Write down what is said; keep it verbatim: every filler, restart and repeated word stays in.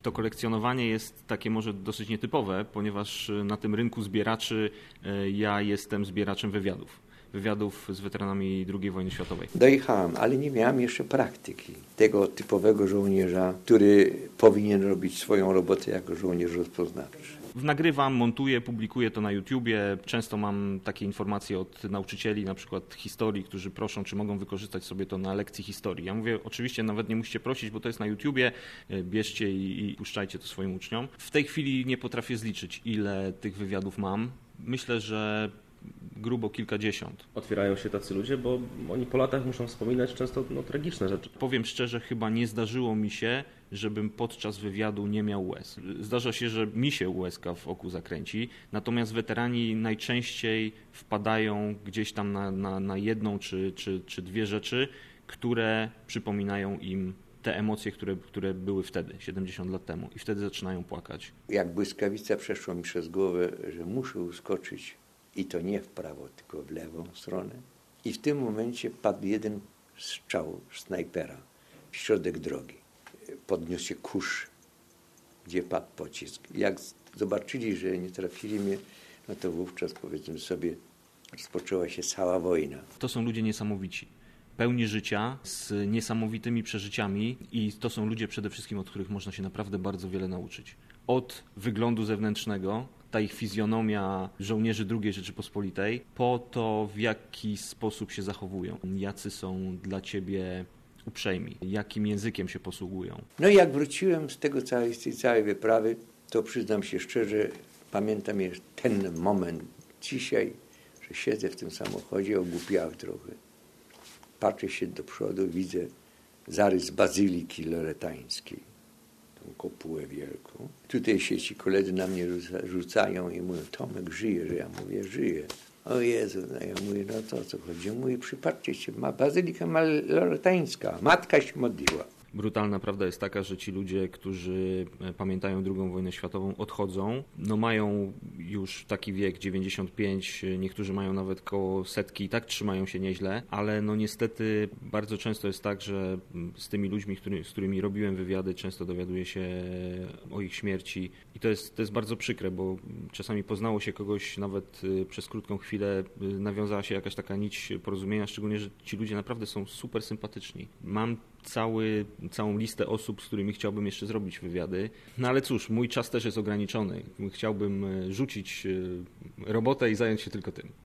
To kolekcjonowanie jest takie może dosyć nietypowe, ponieważ na tym rynku zbieraczy ja jestem zbieraczem wywiadów. Wywiadów z weteranami drugiej wojny światowej. Dojechałem, ale nie miałem jeszcze praktyki tego typowego żołnierza, który powinien robić swoją robotę jako żołnierz rozpoznawczy. Nagrywam, montuję, publikuję to na YouTubie. Często mam takie informacje od nauczycieli, na przykład historii, którzy proszą, czy mogą wykorzystać sobie to na lekcji historii. Ja mówię, oczywiście nawet nie musicie prosić, bo to jest na YouTubie, bierzcie i, i puszczajcie to swoim uczniom. W tej chwili nie potrafię zliczyć, ile tych wywiadów mam. Myślę, że grubo kilkadziesiąt. Otwierają się tacy ludzie, bo oni po latach muszą wspominać często no, tragiczne rzeczy. Powiem szczerze, chyba nie zdarzyło mi się, żebym podczas wywiadu nie miał łez. Zdarza się, że mi się łezka w oku zakręci, natomiast weterani najczęściej wpadają gdzieś tam na, na, na jedną czy, czy, czy dwie rzeczy, które przypominają im te emocje, które, które były wtedy, siedemdziesiąt lat temu, i wtedy zaczynają płakać. Jak błyskawica przeszło mi przez głowę, że muszę uskoczyć i to nie w prawo, tylko w lewą stronę. I w tym momencie padł jeden strzał snajpera w środek drogi. Podniósł się kurz, gdzie padł pocisk. Jak zobaczyli, że nie trafili mnie, no to wówczas, powiedzmy sobie, rozpoczęła się cała wojna. To są ludzie niesamowici. Pełni życia, z niesamowitymi przeżyciami i to są ludzie przede wszystkim, od których można się naprawdę bardzo wiele nauczyć. Od wyglądu zewnętrznego, ta ich fizjonomia żołnierzy drugiej Rzeczypospolitej, po to, w jaki sposób się zachowują, jacy są dla ciebie uprzejmi, jakim językiem się posługują. No i jak wróciłem z tego całej, z tej całej wyprawy, to przyznam się szczerze, pamiętam jeszcze ten moment dzisiaj, że siedzę w tym samochodzie, ogłupiałem trochę. Patrzę się do przodu, widzę zarys bazyliki loretańskiej, tą kopułę wielką. Tutaj się ci koledzy na mnie rzucają i mówią, Tomek, żyje, że ja mówię, żyje. O Jezu, no ja mówię, no to o co chodzi? Mówię, przypatrzcie się, ma bazylika ma loretańska, matka się modliła. Brutalna prawda jest taka, że ci ludzie, którzy pamiętają drugą wojnę światową, odchodzą. No mają już taki wiek dziewięćdziesiąt pięć, niektórzy mają nawet koło setki i tak trzymają się nieźle, ale no niestety bardzo często jest tak, że z tymi ludźmi, który, z którymi robiłem wywiady, często dowiaduję się o ich śmierci i to jest, to jest bardzo przykre, bo czasami poznało się kogoś nawet przez krótką chwilę, nawiązała się jakaś taka nić porozumienia, szczególnie, że ci ludzie naprawdę są super sympatyczni. Mam Cały, całą listę osób, z którymi chciałbym jeszcze zrobić wywiady. No ale cóż, mój czas też jest ograniczony. Chciałbym rzucić robotę i zająć się tylko tym.